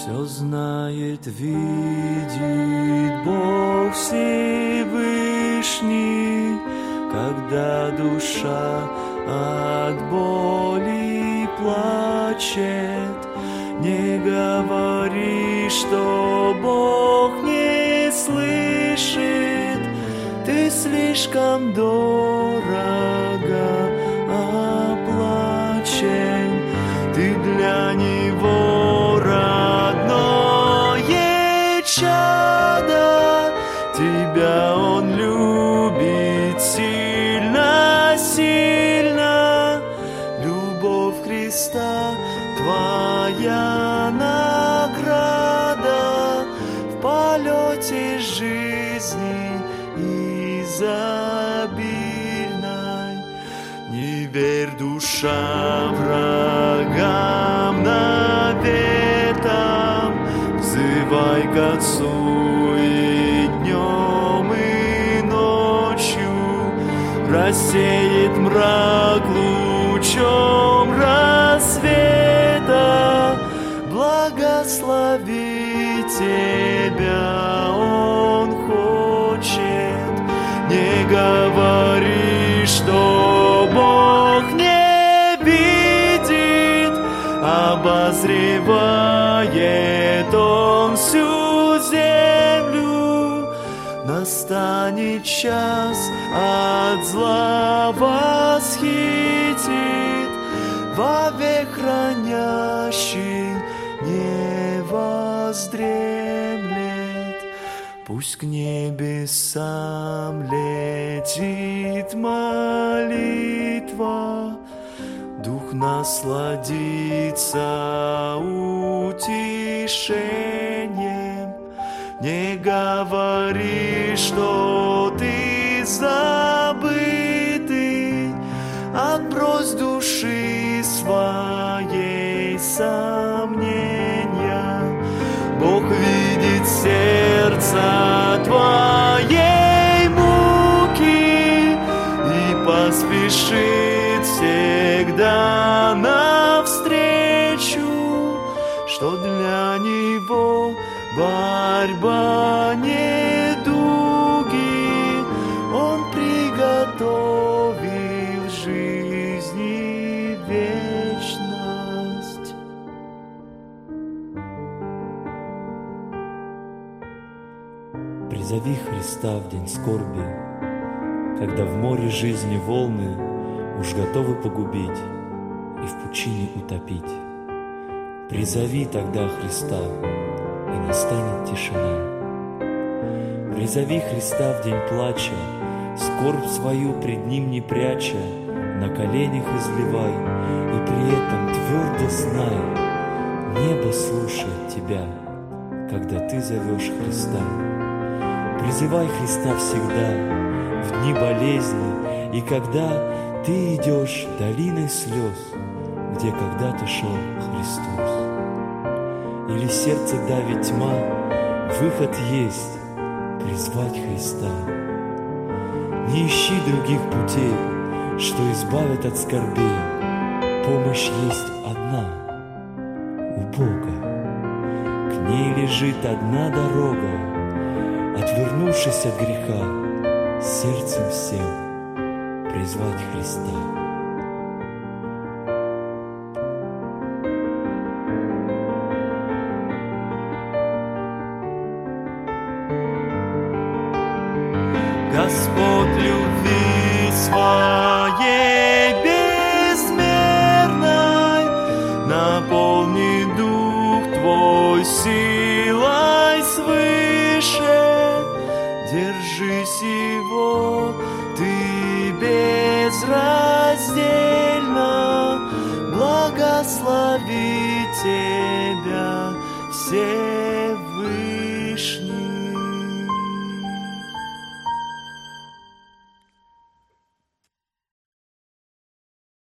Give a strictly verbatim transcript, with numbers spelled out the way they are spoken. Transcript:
Все знает, видит Бог Всевышний, когда душа от боли плачет. Не говори, что Бог не слышит, ты слишком дорого оплачен, ты для Него родное чадо, тебя Он любит сильно, сильно. Любовь Христа твоя награда в полете жизни изобильной. Не верь душам врагам наветам, взывай к Отцу и днем, и ночью, рассеет мрак лучом рассвета, благословить тебя Он хочет. Не говори, что Бог не видит, обозревает Он всю землю. Настанет час, от зла восхитит, вовек хранящий не воздремлет. Пусть к небесам летит молитва, дух насладится утешением. Не говори, что ты забытый, отбрось души своей сомнения. Бог видит сердце твоей муки и поспешит всегда навстречу, что для Него борьба недуги Он приготовил жизни вечность. Призови Христа в день скорби, когда в море жизни волны уж готовы погубить и в пучине утопить. Призови тогда Христа, и настанет тишина. Призови Христа в день плача, скорбь свою пред Ним не пряча, на коленях изливай, и при этом твердо знай, небо слушает тебя, когда ты зовешь Христа. Призывай Христа всегда, в дни болезни, и когда ты идешь долиной слез, где когда-то шел Христос. Или сердце давит тьма, выход есть — призвать Христа. Не ищи других путей, что избавят от скорбей. Помощь есть одна — у Бога. К ней лежит одна дорога, отвернувшись от греха, сердцем всем призвать Христа. Господь любви своей безмерной, наполни дух твой силой свыше. Держись Его ты безраздельно, благослови тебя все